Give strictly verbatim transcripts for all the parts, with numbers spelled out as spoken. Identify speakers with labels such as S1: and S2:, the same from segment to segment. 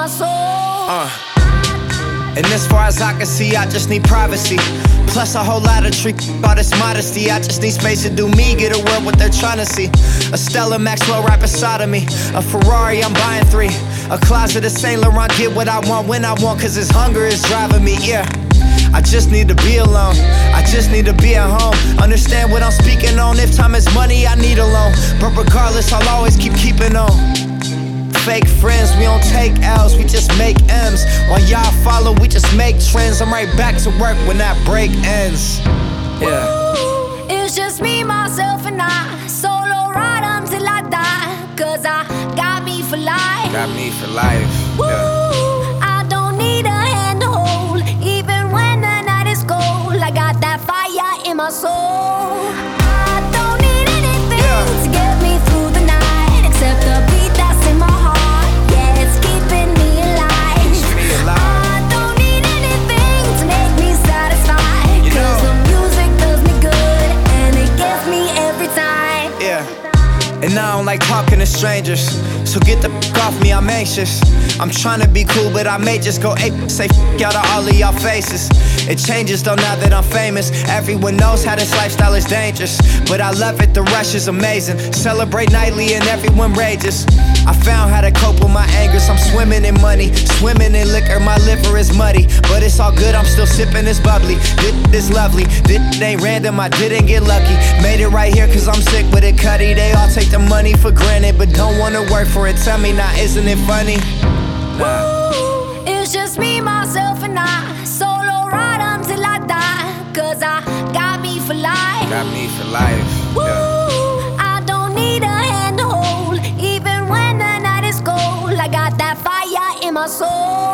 S1: my soul.
S2: Uh. And as far as I can see, I just need privacy. Plus a whole lot of trick, all this modesty. I just need space to do me, get a world what they're trying to see. A Stella Maxwell right beside of me. A Ferrari, I'm buying three. A closet of Saint Laurent, get what I want when I want, cause this hunger is driving me, yeah. I just need to be alone, I just need to be at home. Understand what I'm speaking on, if time is money, I need a loan. But regardless, I'll always keep keeping on. Fake friends, we don't take L's, we just make M's. While y'all follow, we just make trends. I'm right back to work when that break ends. Yeah.
S1: Ooh, it's just me, myself, and I. Solo ride until I die. Cause I got me for life.
S2: Got me for life.
S1: Ooh, I don't need a hand to hold. Even when the night is cold, I got that fire in my soul. I don't need anything
S2: Yeah.
S1: to get me through the night, except the beat that's in my heart. Yeah, it's keeping me alive.
S2: Me alive.
S1: I don't need anything to make me satisfied.
S2: You know.
S1: Cause the music does me good, and it gets me every time.
S2: Yeah. And I don't like talking to strangers, so get the f off me, I'm anxious. I'm trying to be cool, but I may just go ape. Say f out of all of y'all faces. It changes though now that I'm famous. Everyone knows how this lifestyle is dangerous, but I love it, the rush is amazing. Celebrate nightly and everyone rages. I found how to cope with my angers. I'm swimming in money, swimming in liquor. My liver is muddy, but it's all good, I'm still sipping this bubbly. This is lovely, this ain't random, I didn't get lucky. Made it right here cause I'm sick with it, cutty. They all take the money for granted, but don't wanna work for it. Tell me now, isn't it funny? Nah.
S1: Ooh, it's just me, myself, and I. Solo ride until I die. Cause I got me for life.
S2: Got me for life. Yeah.
S1: Ooh, I don't need a hand to hold. Even when the night is cold, I got that fire in my soul.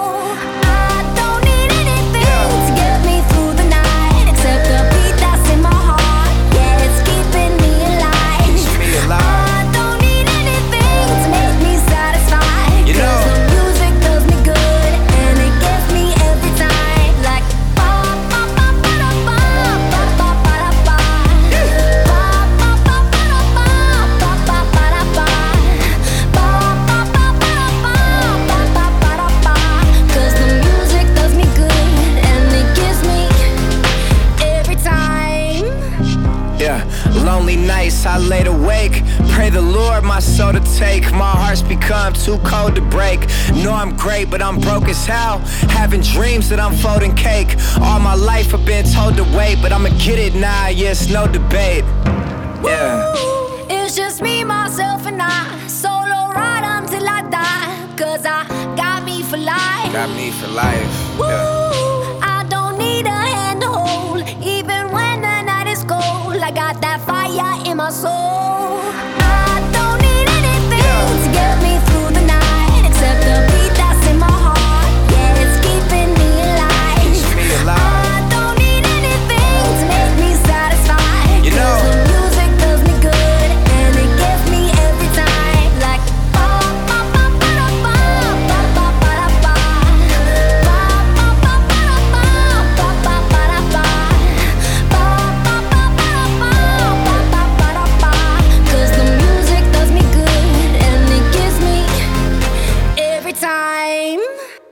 S1: I don't need anything
S2: Yeah.
S1: to get me through the night, except the beat that's in my heart. Yeah, it's keeping me alive.
S2: Me alive.
S1: I don't need anything to make me satisfied.
S2: You know.
S1: Cause the music does me good, and it gets me every time. Like ba ba ba ba da ba, ba ba ba da ba. Ba ba ba ba da ba, ba ba ba da ba. Ba ba ba ba da ba, ba ba ba da ba. Cause the music does me good, and it gives me every time.
S2: Yeah, lonely nights I laid awake. Pray the Lord my soul to take. My heart's become too cold to break. Know I'm great, but I'm broke as hell. Having dreams that I'm folding cake. All my life I've been told to wait, but I'ma get it now, yeah, it's no debate. Yeah.
S1: Ooh, it's just me, myself, and I. Solo ride until I die. Cause I got me for life.
S2: Got me for life. Yeah.
S1: Ooh, I don't need a hand to hold. Even when the night is cold, I got that fire in my soul. I don't need anything
S2: Yeah.
S1: to get me through the night, except the beat that's in my heart. Yeah, it's keeping me alive.
S2: Me alive.
S1: I don't need anything to make me satisfied.
S2: You know.
S1: Cause the music does me good, and it gets me every time. Like ba ba ba ba da ba, ba ba ba da ba. Ba ba ba ba da ba, ba ba ba da ba. Ba ba ba ba da ba, ba ba ba da ba. Cause the music does me good, and it gives me every time.